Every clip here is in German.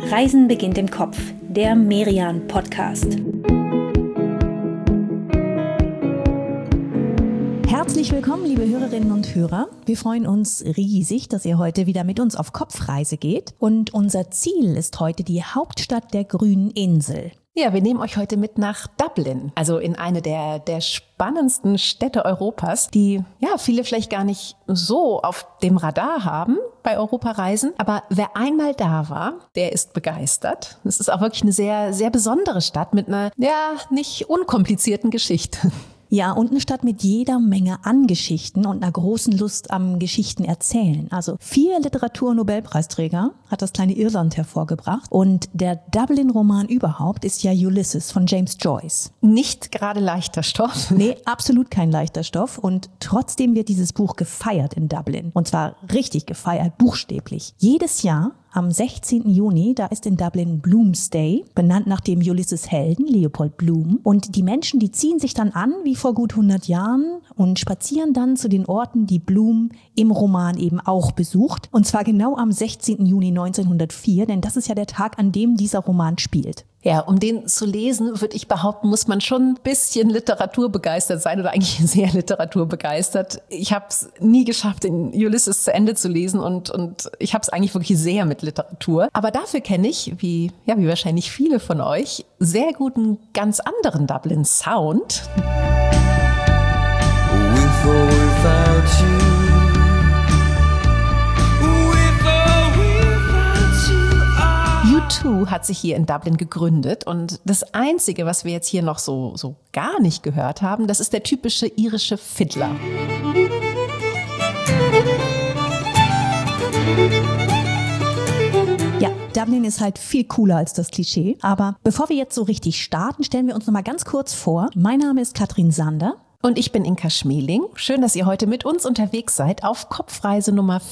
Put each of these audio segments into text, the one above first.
Reisen beginnt im Kopf, der Merian-Podcast. Herzlich willkommen, liebe Hörerinnen und Hörer. Wir freuen uns riesig, dass ihr heute wieder mit uns auf Kopfreise geht. Und unser Ziel ist heute die Hauptstadt der grünen Insel. Ja, wir nehmen euch heute mit nach Dublin, also in eine der spannendsten Städte Europas, die viele vielleicht gar nicht so auf dem Radar haben bei Europareisen. Aber wer einmal da war, der ist begeistert. Es ist auch wirklich eine sehr, sehr besondere Stadt mit einer, nicht unkomplizierten Geschichte. Ja, und eine Stadt mit jeder Menge an Geschichten und einer großen Lust am Geschichten erzählen. Also 4 Literatur-Nobelpreisträger hat das kleine Irland hervorgebracht. Und der Dublin-Roman überhaupt ist ja Ulysses von James Joyce. Nicht gerade leichter Stoff. Nee, absolut kein leichter Stoff. Und trotzdem wird dieses Buch gefeiert in Dublin. Und zwar richtig gefeiert, buchstäblich. Jedes Jahr am 16. Juni, da ist in Dublin Bloomsday, benannt nach dem Ulysses-Helden Leopold Bloom. Und die Menschen, die ziehen sich dann an, wie vor gut 100 Jahren, und spazieren dann zu den Orten, die Bloom im Roman eben auch besucht. Und zwar genau am 16. Juni 1904, denn das ist ja der Tag, an dem dieser Roman spielt. Ja, um den zu lesen, würde ich behaupten, muss man schon ein bisschen literaturbegeistert sein oder eigentlich sehr literaturbegeistert. Ich habe es nie geschafft, den Ulysses zu Ende zu lesen und ich habe es eigentlich wirklich sehr mit Literatur. Aber dafür kenne ich, wie wahrscheinlich viele von euch, sehr guten, ganz anderen Dublin-Sound. U2 hat sich hier in Dublin gegründet und das Einzige, was wir jetzt hier noch so gar nicht gehört haben, das ist der typische irische Fiddler. Ja, Dublin ist halt viel cooler als das Klischee. Aber bevor wir jetzt so richtig starten, stellen wir uns noch mal ganz kurz vor. Mein Name ist Katrin Sander. Und ich bin Inka Schmeling. Schön, dass ihr heute mit uns unterwegs seid auf Kopfreise Nummer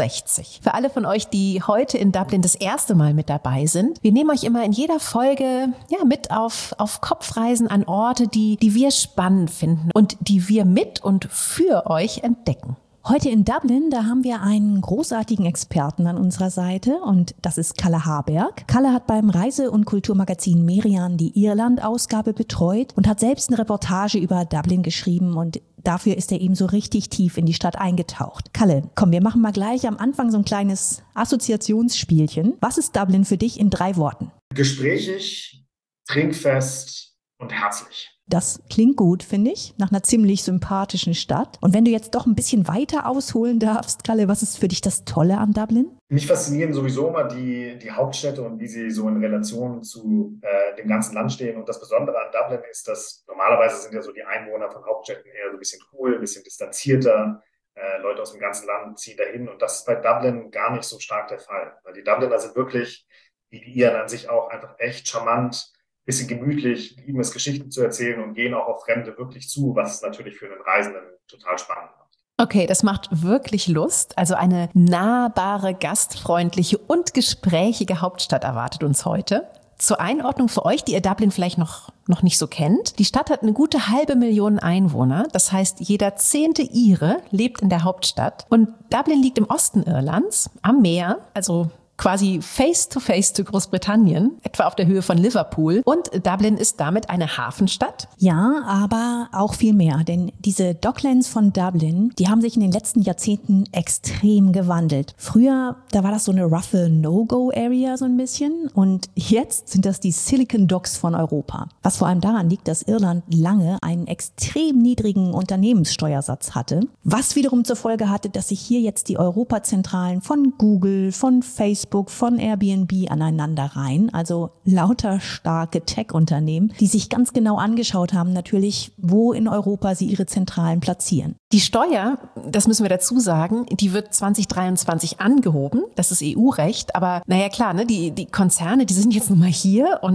64. Für alle von euch, die heute in Dublin das erste Mal mit dabei sind, wir nehmen euch immer in jeder Folge mit auf Kopfreisen an Orte, die wir spannend finden und die wir mit und für euch entdecken. Heute in Dublin, da haben wir einen großartigen Experten an unserer Seite und das ist Kalle Haberg. Kalle hat beim Reise- und Kulturmagazin Merian die Irland-Ausgabe betreut und hat selbst eine Reportage über Dublin geschrieben und dafür ist er eben so richtig tief in die Stadt eingetaucht. Kalle, komm, wir machen mal gleich am Anfang so ein kleines Assoziationsspielchen. Was ist Dublin für dich in 3 Worten? Gesprächig, trinkfest und herzlich. Das klingt gut, finde ich, nach einer ziemlich sympathischen Stadt. Und wenn du jetzt doch ein bisschen weiter ausholen darfst, Kalle, was ist für dich das Tolle an Dublin? Mich faszinieren sowieso immer die Hauptstädte und wie sie so in Relation zu dem ganzen Land stehen. Und das Besondere an Dublin ist, dass normalerweise sind ja so die Einwohner von Hauptstädten eher so ein bisschen cool, ein bisschen distanzierter. Leute aus dem ganzen Land ziehen dahin. Und das ist bei Dublin gar nicht so stark der Fall. Weil die Dubliner sind wirklich, wie die Iren an sich auch, einfach echt charmant, bisschen gemütlich, lieben es, Geschichten zu erzählen und gehen auch auf Fremde wirklich zu, was natürlich für einen Reisenden total spannend macht. Okay, das macht wirklich Lust. Also eine nahbare, gastfreundliche und gesprächige Hauptstadt erwartet uns heute. Zur Einordnung für euch, die ihr Dublin vielleicht noch nicht so kennt. Die Stadt hat eine gute 500.000 Einwohner. Das heißt, jeder 10. Ire lebt in der Hauptstadt. Und Dublin liegt im Osten Irlands, am Meer, also quasi face-to-face zu Großbritannien, etwa auf der Höhe von Liverpool. Und Dublin ist damit eine Hafenstadt. Ja, aber auch viel mehr, denn diese Docklands von Dublin, die haben sich in den letzten Jahrzehnten extrem gewandelt. Früher, da war das so eine roughe No-Go-Area so ein bisschen und jetzt sind das die Silicon Docks von Europa. Was vor allem daran liegt, dass Irland lange einen extrem niedrigen Unternehmenssteuersatz hatte, was wiederum zur Folge hatte, dass sich hier jetzt die Europazentralen von Google, von Facebook, von Airbnb aneinander rein, also lauter starke Tech-Unternehmen, die sich ganz genau angeschaut haben, natürlich, wo in Europa sie ihre Zentralen platzieren. Die Steuer, das müssen wir dazu sagen, die wird 2023 angehoben, das ist EU-Recht, aber naja klar, ne, die Konzerne, die sind jetzt nun mal hier und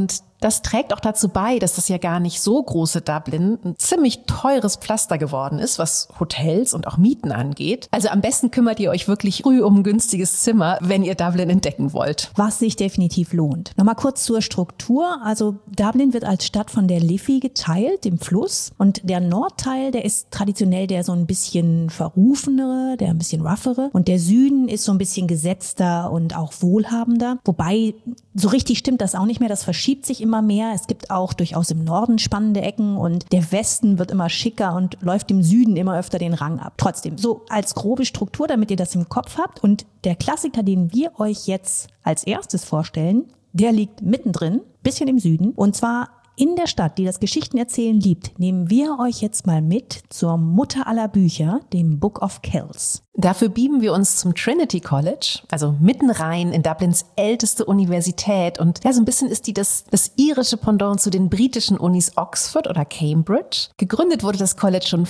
Das trägt auch dazu bei, dass das ja gar nicht so große Dublin ein ziemlich teures Pflaster geworden ist, was Hotels und auch Mieten angeht. Also am besten kümmert ihr euch wirklich früh um ein günstiges Zimmer, wenn ihr Dublin entdecken wollt. Was sich definitiv lohnt. Nochmal kurz zur Struktur. Also Dublin wird als Stadt von der Liffey geteilt, dem Fluss. Und der Nordteil, der ist traditionell der so ein bisschen verrufenere, der ein bisschen roughere. Und der Süden ist so ein bisschen gesetzter und auch wohlhabender. Wobei, so richtig stimmt das auch nicht mehr. Das verschiebt sich immer mehr. Es gibt auch durchaus im Norden spannende Ecken und der Westen wird immer schicker und läuft im Süden immer öfter den Rang ab. Trotzdem, so als grobe Struktur, damit ihr das im Kopf habt. Und der Klassiker, den wir euch jetzt als erstes vorstellen, der liegt mittendrin, bisschen im Süden. Und zwar in der Stadt, die das Geschichtenerzählen liebt, nehmen wir euch jetzt mal mit zur Mutter aller Bücher, dem Book of Kells. Dafür beamen wir uns zum Trinity College, also mitten rein in Dublins älteste Universität. Und ja, so ein bisschen ist die das irische Pendant zu den britischen Unis Oxford oder Cambridge. Gegründet wurde das College schon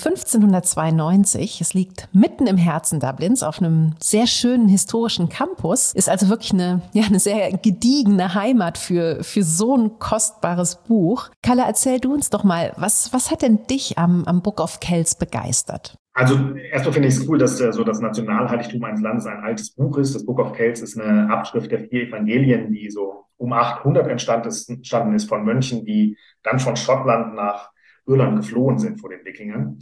1592. Es liegt mitten im Herzen Dublins auf einem sehr schönen historischen Campus. Ist also wirklich eine sehr gediegene Heimat für so ein kostbares Buch. Kalle, erzähl du uns doch mal, was hat denn dich am Book of Kells begeistert? Also erstmal finde ich es cool, dass so das Nationalheiligtum eines Landes ein altes Buch ist. Das Book of Kells ist eine Abschrift der 4 Evangelien, die so um 800 entstanden ist von Mönchen, die dann von Schottland nach Irland geflohen sind vor den Wikingern.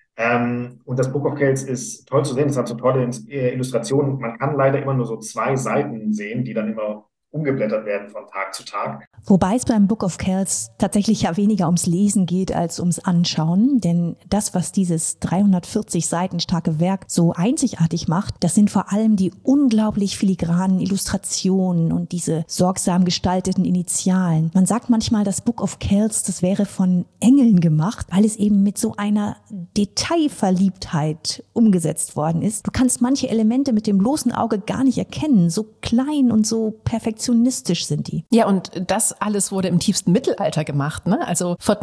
Und das Book of Kells ist toll zu sehen. Es hat so tolle Illustrationen. Man kann leider immer nur so 2 Seiten sehen, die dann immer umgeblättert werden von Tag zu Tag. Wobei es beim Book of Kells tatsächlich ja weniger ums Lesen geht als ums Anschauen. Denn das, was dieses 340 Seiten starke Werk so einzigartig macht, das sind vor allem die unglaublich filigranen Illustrationen und diese sorgsam gestalteten Initialen. Man sagt manchmal, das Book of Kells, das wäre von Engeln gemacht, weil es eben mit so einer Detailverliebtheit umgesetzt worden ist. Du kannst manche Elemente mit dem bloßen Auge gar nicht erkennen. So klein und so perfektionistisch sind die. Ja, und das alles wurde im tiefsten Mittelalter gemacht, ne? Also vor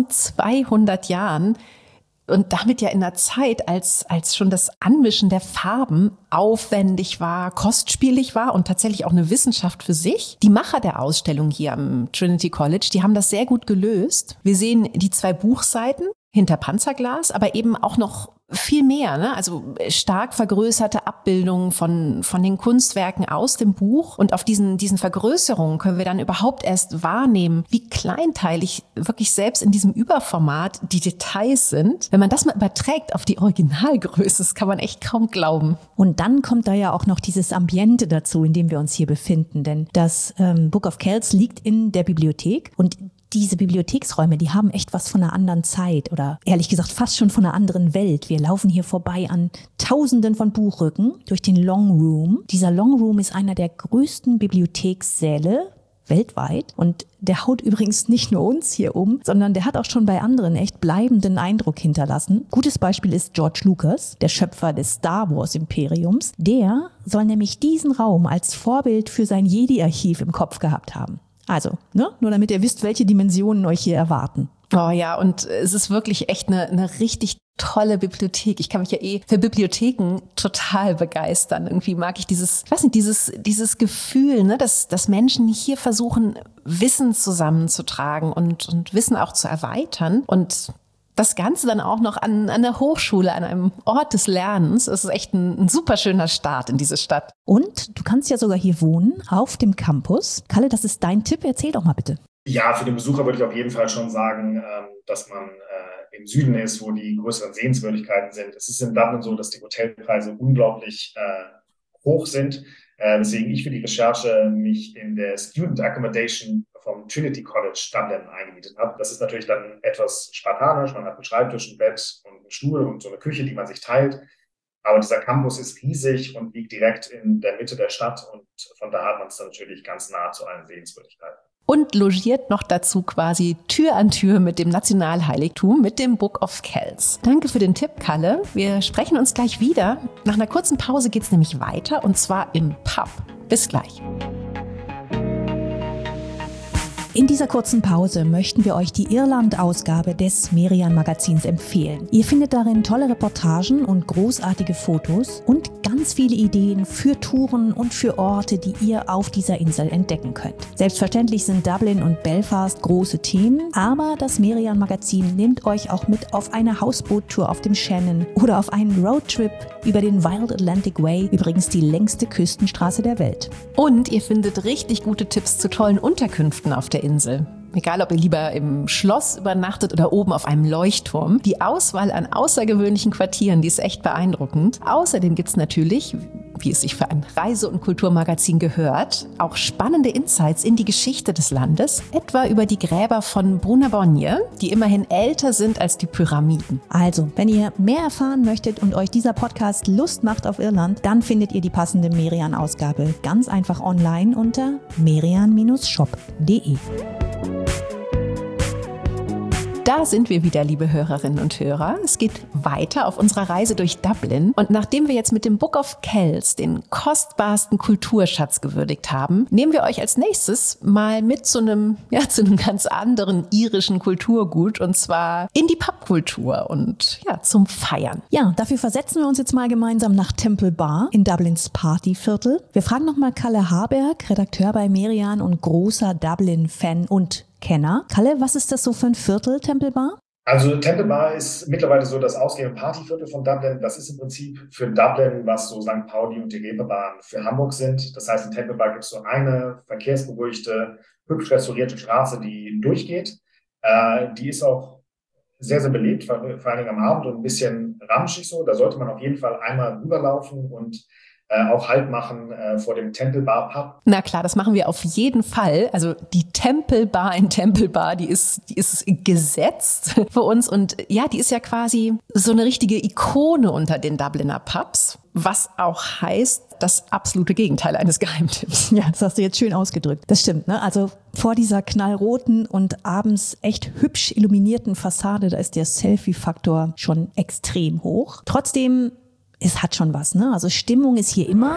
1200 Jahren und damit ja in einer Zeit, als schon das Anmischen der Farben aufwendig war, kostspielig war und tatsächlich auch eine Wissenschaft für sich. Die Macher der Ausstellung hier am Trinity College, die haben das sehr gut gelöst. Wir sehen die 2 Buchseiten hinter Panzerglas, aber eben auch noch viel mehr, ne? Also stark vergrößerte Abbildungen von den Kunstwerken aus dem Buch. Und auf diesen Vergrößerungen können wir dann überhaupt erst wahrnehmen, wie kleinteilig wirklich selbst in diesem Überformat die Details sind. Wenn man das mal überträgt auf die Originalgröße, das kann man echt kaum glauben. Und dann kommt da ja auch noch dieses Ambiente dazu, in dem wir uns hier befinden. Denn das Book of Kells liegt in der Bibliothek und diese Bibliotheksräume, die haben echt was von einer anderen Zeit oder ehrlich gesagt fast schon von einer anderen Welt. Wir laufen hier vorbei an Tausenden von Buchrücken durch den Long Room. Dieser Long Room ist einer der größten Bibliothekssäle weltweit und der haut übrigens nicht nur uns hier um, sondern der hat auch schon bei anderen echt bleibenden Eindruck hinterlassen. Gutes Beispiel ist George Lucas, der Schöpfer des Star Wars Imperiums. Der soll nämlich diesen Raum als Vorbild für sein Jedi-Archiv im Kopf gehabt haben. Also, ne? Nur damit ihr wisst, welche Dimensionen euch hier erwarten. Oh ja, und es ist wirklich echt eine richtig tolle Bibliothek. Ich kann mich ja für Bibliotheken total begeistern. Irgendwie mag ich dieses Gefühl, ne, dass Menschen hier versuchen, Wissen zusammenzutragen und Wissen auch zu erweitern. Und das Ganze dann auch noch an der Hochschule, an einem Ort des Lernens. Es ist echt ein super schöner Start in diese Stadt. Und du kannst ja sogar hier wohnen, auf dem Campus. Kalle, das ist dein Tipp. Erzähl doch mal bitte. Ja, für den Besucher würde ich auf jeden Fall schon sagen, dass man im Süden ist, wo die größeren Sehenswürdigkeiten sind. Es ist in Dublin so, dass die Hotelpreise unglaublich hoch sind, weswegen ich für die Recherche mich in der Student Accommodation vom Trinity College Dublin eingemietet habe. Das ist natürlich dann etwas spartanisch. Man hat einen Schreibtisch, ein Bett und einen Stuhl und so eine Küche, die man sich teilt. Aber dieser Campus ist riesig und liegt direkt in der Mitte der Stadt und von da hat man es dann natürlich ganz nah zu allen Sehenswürdigkeiten. Und logiert noch dazu quasi Tür an Tür mit dem Nationalheiligtum, mit dem Book of Kells. Danke für den Tipp, Kalle. Wir sprechen uns gleich wieder. Nach einer kurzen Pause geht's nämlich weiter und zwar im Pub. Bis gleich. In dieser kurzen Pause möchten wir euch die Irland-Ausgabe des Merian-Magazins empfehlen. Ihr findet darin tolle Reportagen und großartige Fotos und ganz viele Ideen für Touren und für Orte, die ihr auf dieser Insel entdecken könnt. Selbstverständlich sind Dublin und Belfast große Themen, aber das Merian-Magazin nimmt euch auch mit auf eine Hausboottour auf dem Shannon oder auf einen Roadtrip über den Wild Atlantic Way, übrigens die längste Küstenstraße der Welt. Und ihr findet richtig gute Tipps zu tollen Unterkünften auf der Insel. Egal, ob ihr lieber im Schloss übernachtet oder oben auf einem Leuchtturm. Die Auswahl an außergewöhnlichen Quartieren, die ist echt beeindruckend. Außerdem gibt's natürlich, wie es sich für ein Reise- und Kulturmagazin gehört, auch spannende Insights in die Geschichte des Landes, etwa über die Gräber von Brunabonnie, die immerhin älter sind als die Pyramiden. Also, wenn ihr mehr erfahren möchtet und euch dieser Podcast Lust macht auf Irland, dann findet ihr die passende Merian-Ausgabe ganz einfach online unter merian-shop.de. Da sind wir wieder, liebe Hörerinnen und Hörer. Es geht weiter auf unserer Reise durch Dublin. Und nachdem wir jetzt mit dem Book of Kells den kostbarsten Kulturschatz gewürdigt haben, nehmen wir euch als nächstes mal mit zu einem ganz anderen irischen Kulturgut, und zwar in die Pubkultur und zum Feiern. Ja, dafür versetzen wir uns jetzt mal gemeinsam nach Temple Bar in Dublins Partyviertel. Wir fragen nochmal Kalle Harberg, Redakteur bei Merian und großer Dublin-Fan und Kenner. Kalle, was ist das so für ein Viertel, Temple Bar? Also Temple Bar ist mittlerweile so das Ausgeh- und Partyviertel von Dublin. Das ist im Prinzip für Dublin, was so St. Pauli und die Reeperbahn für Hamburg sind. Das heißt, in Temple Bar gibt es so eine verkehrsberuhigte, hübsch restaurierte Straße, die durchgeht. Die ist auch sehr, sehr belebt, vor allen Dingen am Abend und ein bisschen ramschig so. Da sollte man auf jeden Fall einmal rüberlaufen und auch Halt machen vor dem Temple Bar Pub. Na klar, das machen wir auf jeden Fall. Also die Temple Bar in Temple Bar, die ist gesetzt für uns. Und ja, die ist ja quasi so eine richtige Ikone unter den Dubliner Pubs. Was auch heißt, das absolute Gegenteil eines Geheimtipps. Ja, das hast du jetzt schön ausgedrückt. Das stimmt, ne? Also vor dieser knallroten und abends echt hübsch illuminierten Fassade, da ist der Selfie-Faktor schon extrem hoch. Trotzdem, es hat schon was, ne? Also Stimmung ist hier immer.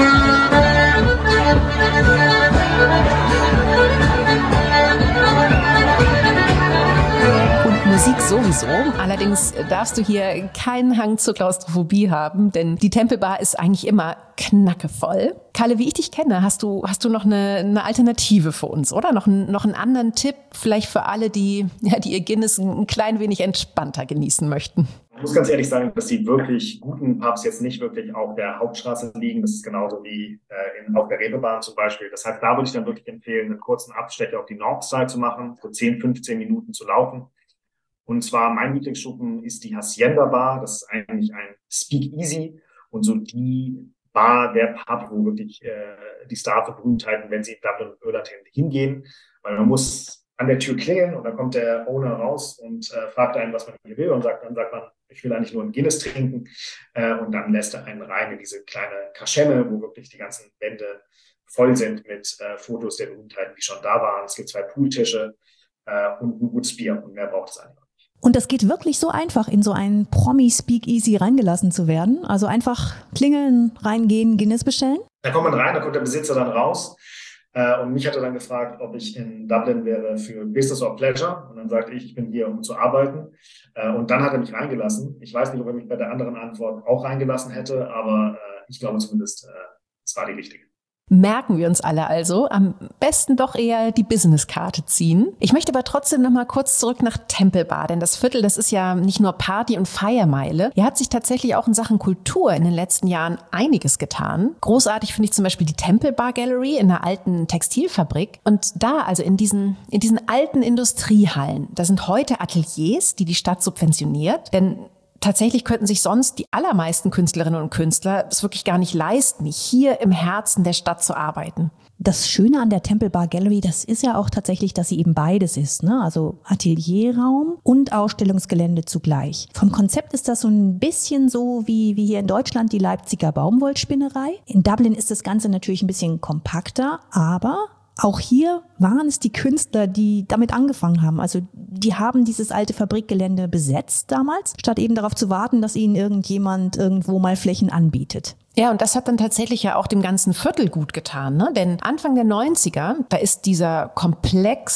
Und Musik sowieso. Allerdings darfst du hier keinen Hang zur Klaustrophobie haben, denn die Temple Bar ist eigentlich immer knackevoll. Kalle, wie ich dich kenne, hast du noch eine Alternative für uns, oder? Noch einen anderen Tipp, vielleicht für alle, die ihr Guinness ein klein wenig entspannter genießen möchten? Ich muss ganz ehrlich sagen, dass die wirklich guten Pubs jetzt nicht wirklich auf der Hauptstraße liegen. Das ist genauso wie auf der Reeperbahn zum Beispiel. Das heißt, da würde ich dann wirklich empfehlen, einen kurzen Abstecher auf die Northside zu machen, so 10, 15 Minuten zu laufen. Und zwar mein Lieblingsschuppen ist die Hacienda Bar. Das ist eigentlich ein Speakeasy und so die Bar, der Pub, wo wirklich die Star-Berühmtheiten, wenn sie in Dublin und Irland hingehen. Weil man muss an der Tür klingeln und dann kommt der Owner raus und fragt einen, was man hier will, und dann sagt man, ich will eigentlich nur einen Guinness trinken, und dann lässt er einen rein in diese kleine Kaschemme, wo wirklich die ganzen Wände voll sind mit Fotos der Berühmtheiten, die schon da waren. Es gibt 2 Pooltische und ein gutes Bier, und mehr braucht es eigentlich nicht. Und das geht wirklich so einfach, in so einen Promi-Speakeasy reingelassen zu werden. Also einfach klingeln, reingehen, Guinness bestellen. Da kommt man rein, da kommt der Besitzer dann raus. Und mich hat er dann gefragt, ob ich in Dublin wäre für Business or Pleasure. Und dann sagte ich bin hier, um zu arbeiten. Und dann hat er mich reingelassen. Ich weiß nicht, ob er mich bei der anderen Antwort auch reingelassen hätte, aber ich glaube zumindest, es war die richtige. Merken wir uns alle also. Am besten doch eher die Businesskarte ziehen. Ich möchte aber trotzdem noch mal kurz zurück nach Temple Bar, denn das Viertel, das ist ja nicht nur Party- und Feiermeile. Hier hat sich tatsächlich auch in Sachen Kultur in den letzten Jahren einiges getan. Großartig finde ich zum Beispiel die Temple Bar Gallery in einer alten Textilfabrik. Und da, also in diesen alten Industriehallen, da sind heute Ateliers, die Stadt subventioniert, denn tatsächlich könnten sich sonst die allermeisten Künstlerinnen und Künstler es wirklich gar nicht leisten, hier im Herzen der Stadt zu arbeiten. Das Schöne an der Temple Bar Gallery, das ist ja auch tatsächlich, dass sie eben beides ist, ne? Also Atelierraum und Ausstellungsgelände zugleich. Vom Konzept ist das so ein bisschen so wie hier in Deutschland die Leipziger Baumwollspinnerei. In Dublin ist das Ganze natürlich ein bisschen kompakter, aber auch hier waren es die Künstler, die damit angefangen haben. Also die haben dieses alte Fabrikgelände besetzt damals, statt eben darauf zu warten, dass ihnen irgendjemand irgendwo mal Flächen anbietet. Ja, und das hat dann tatsächlich ja auch dem ganzen Viertel gut getan, ne? Denn Anfang der 90er, da ist dieser Komplex,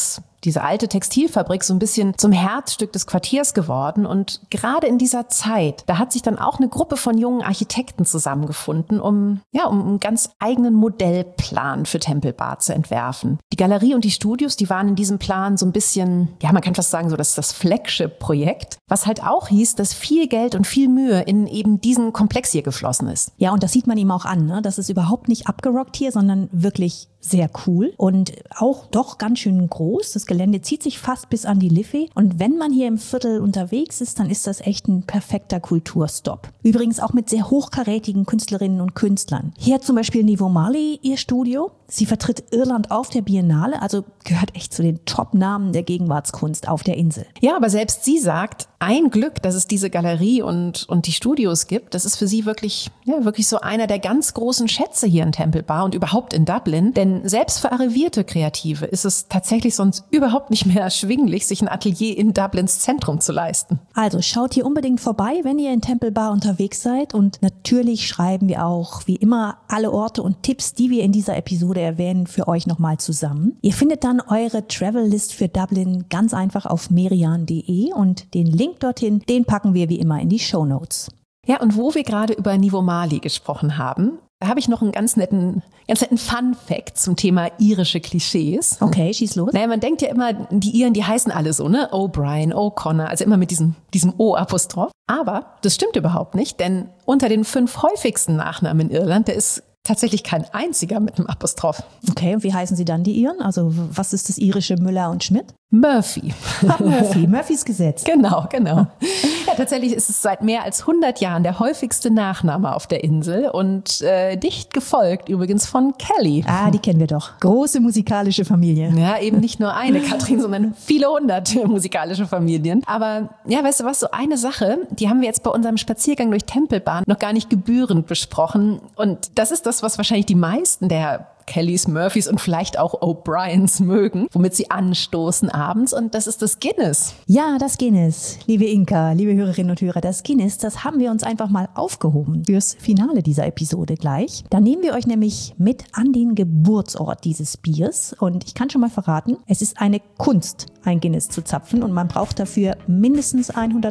diese alte Textilfabrik so ein bisschen zum Herzstück des Quartiers geworden. Und gerade in dieser Zeit, da hat sich dann auch eine Gruppe von jungen Architekten zusammengefunden, um einen ganz eigenen Modellplan für Temple Bar zu entwerfen. Die Galerie und die Studios, die waren in diesem Plan so ein bisschen, man kann fast sagen, so das Flagship-Projekt, was halt auch hieß, dass viel Geld und viel Mühe in eben diesen Komplex hier geflossen ist. Ja, und das sieht man ihm auch an, ne? Das ist überhaupt nicht abgerockt hier, sondern wirklich sehr cool und auch doch ganz schön groß. Das Gelände zieht sich fast bis an die Liffey. Und wenn man hier im Viertel unterwegs ist, dann ist das echt ein perfekter Kulturstopp. Übrigens auch mit sehr hochkarätigen Künstlerinnen und Künstlern. Hier hat zum Beispiel Nivo Marley ihr Studio. Sie vertritt Irland auf der Biennale, also gehört echt zu den Top-Namen der Gegenwartskunst auf der Insel. Ja, aber selbst sie sagt, ein Glück, dass es diese Galerie und die Studios gibt. Das ist für sie wirklich so einer der ganz großen Schätze hier in Temple Bar und überhaupt in Dublin. Denn selbst für arrivierte Kreative ist es tatsächlich sonst überhaupt nicht mehr erschwinglich, sich ein Atelier in Dublins Zentrum zu leisten. Also schaut hier unbedingt vorbei, wenn ihr in Temple Bar unterwegs seid. Und natürlich schreiben wir auch, wie immer, alle Orte und Tipps, die wir in dieser Episode erwähnen, für euch nochmal zusammen. Ihr findet dann eure Travel-List für Dublin ganz einfach auf merian.de und den Link dorthin, den packen wir wie immer in die Shownotes. Ja, und wo wir gerade über Nivo Marley gesprochen haben, da habe ich noch einen ganz netten Fun-Fact zum Thema irische Klischees. Okay, schieß los. Naja, man denkt ja immer, die Iren, die heißen alle so, ne? O'Brien, O'Connor, also immer mit diesem O-Apostroph. Aber das stimmt überhaupt nicht, denn unter den 5 häufigsten Nachnamen in Irland, da ist tatsächlich kein einziger mit einem Apostroph. Okay, und wie heißen sie dann, die Iren? Also was ist das irische Müller und Schmidt? Murphy. Murphys Gesetz. Genau. Ja, tatsächlich ist es seit mehr als 100 Jahren der häufigste Nachname auf der Insel und dicht gefolgt übrigens von Kelly. Ah, die kennen wir doch. Große musikalische Familie. Ja, eben nicht nur eine, Katrin, sondern viele 100 musikalische Familien. Aber ja, weißt du was, so eine Sache, die haben wir jetzt bei unserem Spaziergang durch Temple Bar noch gar nicht gebührend besprochen. Und das ist das, was wahrscheinlich die meisten der Kellys, Murphys und vielleicht auch O'Briens mögen, womit sie anstoßen abends. Und das ist das Guinness. Ja, das Guinness. Liebe Inka, liebe Hörerinnen und Hörer, das Guinness, das haben wir uns einfach mal aufgehoben fürs Finale dieser Episode gleich. Da nehmen wir euch nämlich mit an den Geburtsort dieses Biers. Und ich kann schon mal verraten, es ist eine Kunst, ein Guinness zu zapfen. Und man braucht dafür mindestens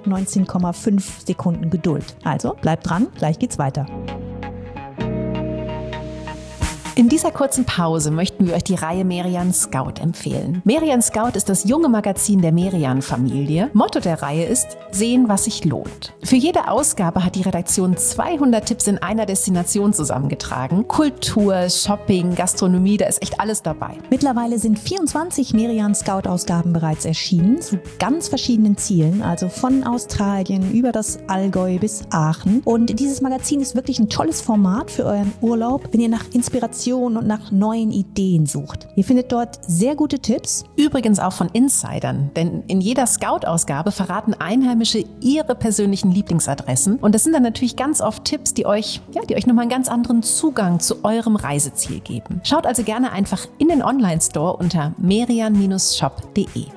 119,5 Sekunden Geduld. Also bleibt dran, gleich geht's weiter. In dieser kurzen Pause möchten wir euch die Reihe Merian Scout empfehlen. Merian Scout ist das junge Magazin der Merian-Familie. Motto der Reihe ist: Sehen, was sich lohnt. Für jede Ausgabe hat die Redaktion 200 Tipps in einer Destination zusammengetragen. Kultur, Shopping, Gastronomie, da ist echt alles dabei. Mittlerweile sind 24 Merian Scout-Ausgaben bereits erschienen, zu ganz verschiedenen Zielen, also von Australien über das Allgäu bis Aachen. Und dieses Magazin ist wirklich ein tolles Format für euren Urlaub, wenn ihr nach Inspiration und nach neuen Ideen sucht. Ihr findet dort sehr gute Tipps. Übrigens auch von Insidern, denn in jeder Scout-Ausgabe verraten Einheimische ihre persönlichen Lieblingsadressen. Und das sind dann natürlich ganz oft Tipps, die euch nochmal einen ganz anderen Zugang zu eurem Reiseziel geben. Schaut also gerne einfach in den Online-Store unter merian-shop.de.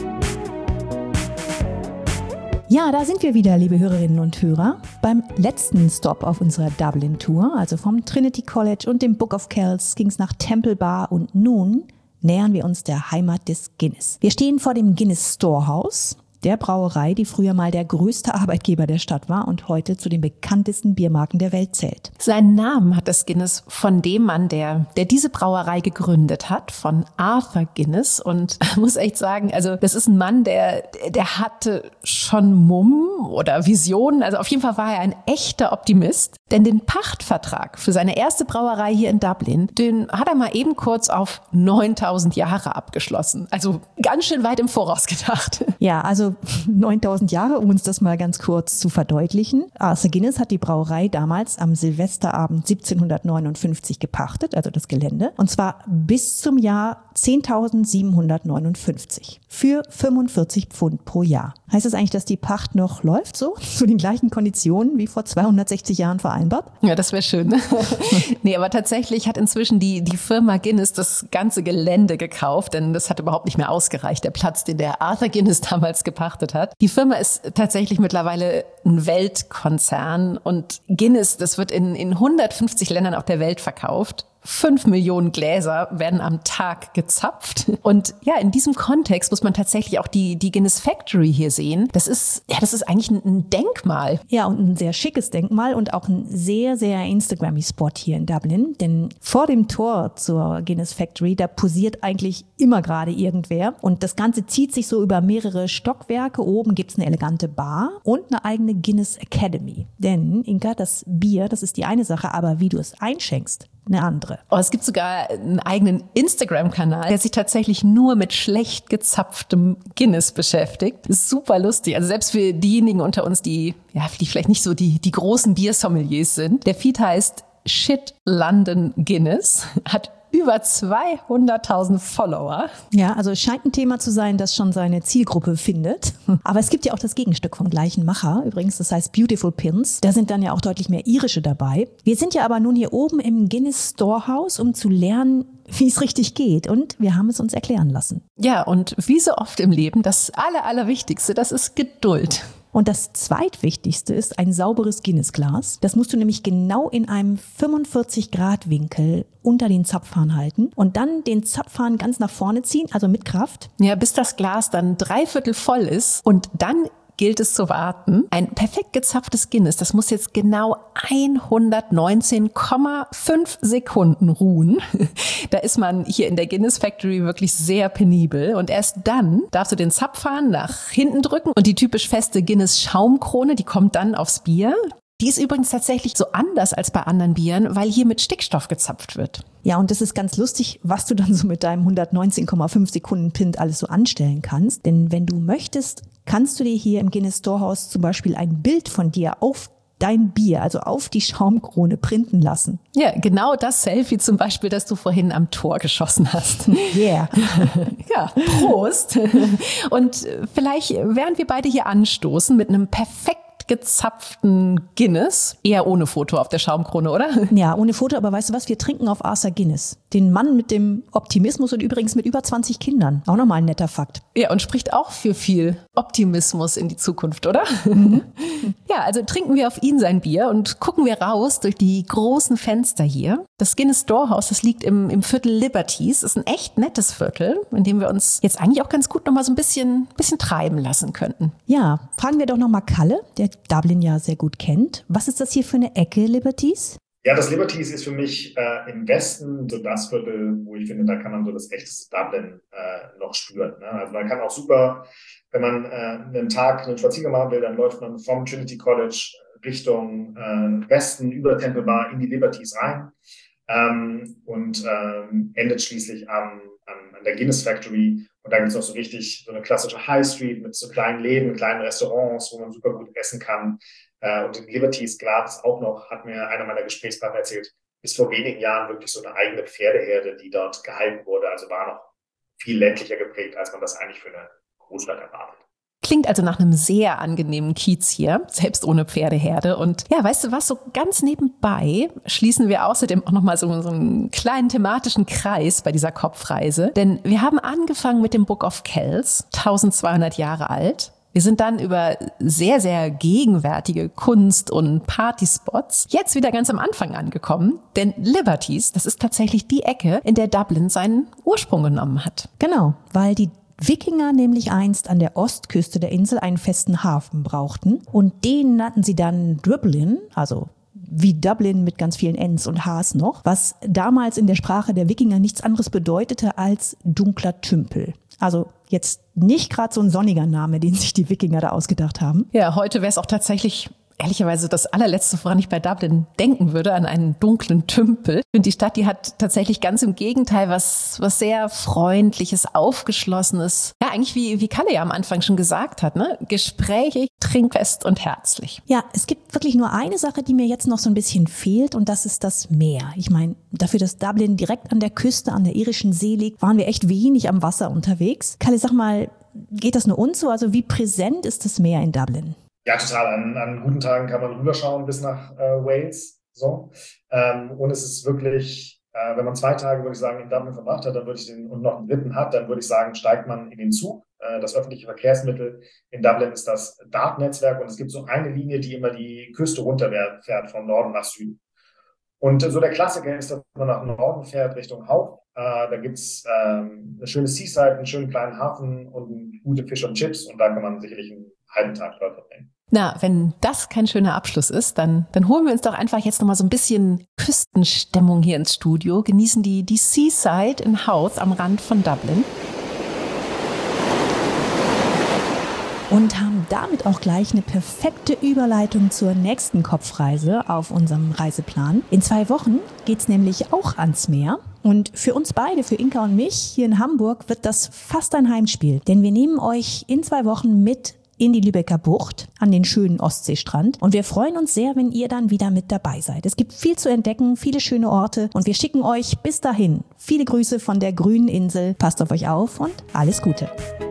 Ja, da sind wir wieder, liebe Hörerinnen und Hörer, beim letzten Stop auf unserer Dublin-Tour. Also vom Trinity College und dem Book of Kells ging es nach Temple Bar und nun nähern wir uns der Heimat des Guinness. Wir stehen vor dem Guinness Storehouse, der Brauerei, die früher mal der größte Arbeitgeber der Stadt war und heute zu den bekanntesten Biermarken der Welt zählt. Seinen Namen hat das Guinness von dem Mann, der diese Brauerei gegründet hat, von Arthur Guinness. Und ich muss echt sagen, also das ist ein Mann, der hatte schon Mumm oder Visionen. Also auf jeden Fall war er ein echter Optimist. Denn den Pachtvertrag für seine erste Brauerei hier in Dublin, den hat er mal eben kurz auf 9000 Jahre abgeschlossen. Also ganz schön weit im Voraus gedacht. Ja, also 9000 Jahre, um uns das mal ganz kurz zu verdeutlichen. Arthur Guinness hat die Brauerei damals am Silvesterabend 1759 gepachtet, also das Gelände, und zwar bis zum Jahr 10.759 für 45 Pfund pro Jahr. Heißt das eigentlich, dass die Pacht noch läuft, so zu den gleichen Konditionen wie vor 260 Jahren vereinbart? Ja, das wäre schön. Nee, aber tatsächlich hat inzwischen die Firma Guinness das ganze Gelände gekauft, denn das hat überhaupt nicht mehr ausgereicht, der Platz, den der Arthur Guinness damals gepachtet hat. Die Firma ist tatsächlich mittlerweile ein Weltkonzern und Guinness, das wird in 150 Ländern auf der Welt verkauft. 5 Millionen Gläser werden am Tag gezapft. Und ja, in diesem Kontext muss man tatsächlich auch die Guinness Factory hier sehen. Das ist eigentlich ein Denkmal. Ja, und ein sehr schickes Denkmal und auch ein sehr, sehr Instagrammy-Spot hier in Dublin. Denn vor dem Tor zur Guinness Factory, da posiert eigentlich immer gerade irgendwer. Und das Ganze zieht sich so über mehrere Stockwerke. Oben gibt's eine elegante Bar und eine eigene Guinness Academy. Denn, Inka, das Bier, das ist die eine Sache, aber wie du es einschenkst, eine andere. Oh, es gibt sogar einen eigenen Instagram-Kanal, der sich tatsächlich nur mit schlecht gezapftem Guinness beschäftigt. Ist super lustig. Also selbst für diejenigen unter uns, die vielleicht nicht so die großen Biersommeliers sind. Der Feed heißt Shit London Guinness, hat über 200.000 Follower. Ja, also es scheint ein Thema zu sein, das schon seine Zielgruppe findet. Aber es gibt ja auch das Gegenstück vom gleichen Macher. Übrigens, das heißt Beautiful Pins. Da sind dann ja auch deutlich mehr irische dabei. Wir sind ja aber nun hier oben im Guinness Storehouse, um zu lernen, wie es richtig geht. Und wir haben es uns erklären lassen. Ja, und wie so oft im Leben, das Allerwichtigste, das ist Geduld. Und das zweitwichtigste ist ein sauberes Guinness-Glas. Das musst du nämlich genau in einem 45-Grad-Winkel unter den Zapfhahn halten und dann den Zapfhahn ganz nach vorne ziehen, also mit Kraft. Ja, bis das Glas dann 3/4 voll ist und dann gilt es zu warten. Ein perfekt gezapftes Guinness, das muss jetzt genau 119,5 Sekunden ruhen. Da ist man hier in der Guinness Factory wirklich sehr penibel. Und erst dann darfst du den Zapfhahn nach hinten drücken und die typisch feste Guinness Schaumkrone, die kommt dann aufs Bier. Die ist übrigens tatsächlich so anders als bei anderen Bieren, weil hier mit Stickstoff gezapft wird. Ja, und das ist ganz lustig, was du dann so mit deinem 119,5 Sekunden Pint alles so anstellen kannst. Denn wenn du möchtest, kannst du dir hier im Guinness Storehouse zum Beispiel ein Bild von dir auf dein Bier, also auf die Schaumkrone printen lassen. Ja, genau das Selfie zum Beispiel, das du vorhin am Tor geschossen hast. Yeah. Ja, Prost. Und vielleicht, während wir beide hier anstoßen mit einem perfekt gezapften Guinness, eher ohne Foto auf der Schaumkrone, oder? Ja, ohne Foto, aber weißt du was, wir trinken auf Arthur Guinness. Den Mann mit dem Optimismus und übrigens mit über 20 Kindern. Auch nochmal ein netter Fakt. Ja, und spricht auch für viel Optimismus in die Zukunft, oder? Mhm. Ja, also trinken wir auf ihn sein Bier und gucken wir raus durch die großen Fenster hier. Das Guinness Storehouse, das liegt im Viertel Liberties. Das ist ein echt nettes Viertel, in dem wir uns jetzt eigentlich auch ganz gut nochmal so ein bisschen treiben lassen könnten. Ja, fragen wir doch nochmal Kalle, der Dublin ja sehr gut kennt. Was ist das hier für eine Ecke, Liberties? Ja, das Liberties ist für mich im Westen so das Viertel, wo ich finde, da kann man so das echteste Dublin noch spüren. Ne? Also man kann auch super, wenn man einen Spaziergang machen will, dann läuft man vom Trinity College Richtung Westen über Temple Bar in die Liberties rein und endet schließlich an der Guinness Factory. Und da gibt es noch so richtig so eine klassische High Street mit so kleinen Läden, kleinen Restaurants, wo man super gut essen kann. Und in Liberties Graz auch noch, hat mir einer meiner Gesprächspartner erzählt, bis vor wenigen Jahren wirklich so eine eigene Pferdeherde, die dort gehalten wurde. Also war noch viel ländlicher geprägt, als man das eigentlich für eine Großstadt erwartet. Klingt also nach einem sehr angenehmen Kiez hier, selbst ohne Pferdeherde. Und ja, weißt du was, so ganz nebenbei schließen wir außerdem auch nochmal so einen kleinen thematischen Kreis bei dieser Kopfreise. Denn wir haben angefangen mit dem Book of Kells, 1200 Jahre alt. Wir sind dann über sehr, sehr gegenwärtige Kunst- und Partyspots jetzt wieder ganz am Anfang angekommen. Denn Liberties, das ist tatsächlich die Ecke, in der Dublin seinen Ursprung genommen hat. Genau, weil die Wikinger nämlich einst an der Ostküste der Insel einen festen Hafen brauchten und den nannten sie dann Dublin, also wie Dublin mit ganz vielen Ns und Hs noch, was damals in der Sprache der Wikinger nichts anderes bedeutete als dunkler Tümpel. Also jetzt nicht gerade so ein sonniger Name, den sich die Wikinger da ausgedacht haben. Ja, heute wäre es auch tatsächlich ehrlicherweise das allerletzte, woran ich bei Dublin denken würde, an einen dunklen Tümpel. Und die Stadt, die hat tatsächlich ganz im Gegenteil was sehr Freundliches, Aufgeschlossenes. Ja, eigentlich wie Kalle ja am Anfang schon gesagt hat, ne? Gesprächig, trinkfest und herzlich. Ja, es gibt wirklich nur eine Sache, die mir jetzt noch so ein bisschen fehlt und das ist das Meer. Ich meine, dafür, dass Dublin direkt an der Küste, an der irischen See liegt, waren wir echt wenig am Wasser unterwegs. Kalle, sag mal, geht das nur uns so? Also wie präsent ist das Meer in Dublin? Ja, total. An guten Tagen kann man rüberschauen bis nach Wales. So. Und es ist wirklich, wenn man 2 Tage, würde ich sagen, in Dublin verbracht hat, dann würde ich und noch einen dritten hat, dann würde ich sagen, steigt man in den Zug. Das öffentliche Verkehrsmittel in Dublin ist das DART-Netzwerk und es gibt so eine Linie, die immer die Küste runterfährt, von Norden nach Süden. Und so der Klassiker ist, dass man nach Norden fährt, Richtung Haupt. Da gibt's eine schöne Seaside, einen schönen kleinen Hafen und gute Fish und Chips. Und da kann man sicherlich einen halben Tag dort verbringen. Na, wenn das kein schöner Abschluss ist, dann holen wir uns doch einfach jetzt nochmal so ein bisschen Küstenstimmung hier ins Studio, genießen die Seaside in Howth am Rand von Dublin. Und haben damit auch gleich eine perfekte Überleitung zur nächsten Kopfreise auf unserem Reiseplan. In 2 Wochen geht's nämlich auch ans Meer. Und für uns beide, für Inka und mich hier in Hamburg, wird das fast ein Heimspiel. Denn wir nehmen euch in 2 Wochen mit in die Lübecker Bucht, an den schönen Ostseestrand. Und wir freuen uns sehr, wenn ihr dann wieder mit dabei seid. Es gibt viel zu entdecken, viele schöne Orte. Und wir schicken euch bis dahin viele Grüße von der grünen Insel. Passt auf euch auf und alles Gute.